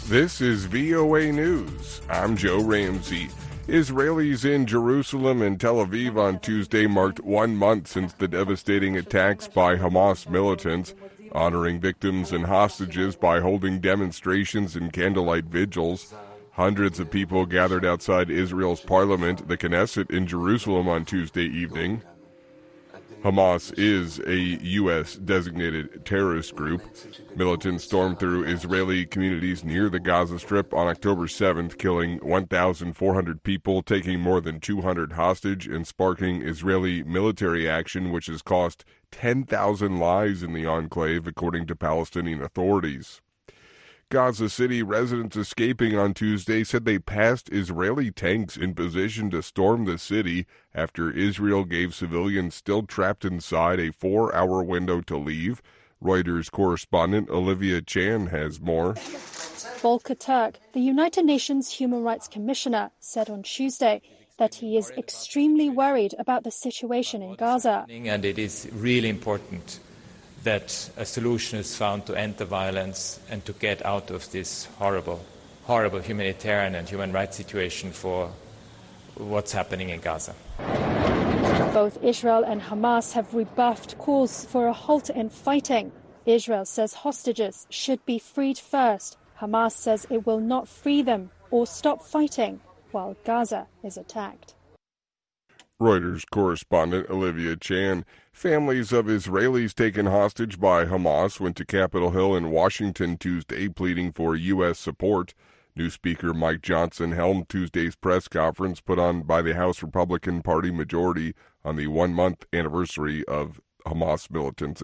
This is VOA News. I'm Joe Ramsey. Israelis in Jerusalem and Tel Aviv on Tuesday marked 1 month since the devastating attacks by Hamas militants, honoring victims and hostages by holding demonstrations and candlelight vigils. Hundreds of people gathered outside Israel's parliament, the Knesset, in Jerusalem on Tuesday evening. Hamas is a U.S.-designated terrorist group. Militants stormed through Israeli communities near the Gaza Strip on October 7th, killing 1,400 people, taking more than 200 hostage, and sparking Israeli military action, which has cost 10,000 lives in the enclave, according to Palestinian authorities. Gaza City residents escaping on Tuesday said they passed Israeli tanks in position to storm the city after Israel gave civilians still trapped inside a 4-hour window to leave. Reuters correspondent Olivia Chan has more. Volker Turk, the United Nations Human Rights Commissioner, said on Tuesday that he is extremely worried about the situation in Gaza. And it is really important that a solution is found to end the violence and to get out of this horrible humanitarian and human rights situation for what's happening in Gaza. Both Israel and Hamas have rebuffed calls for a halt in fighting. Israel says hostages should be freed first. Hamas says it will not free them or stop fighting while Gaza is attacked. Reuters correspondent Olivia Chan. Families of Israelis taken hostage by Hamas went to Capitol Hill in Washington Tuesday pleading for U.S. support. New Speaker Mike Johnson helmed Tuesday's press conference put on by the House Republican Party majority on the 1-month anniversary of Hamas militants'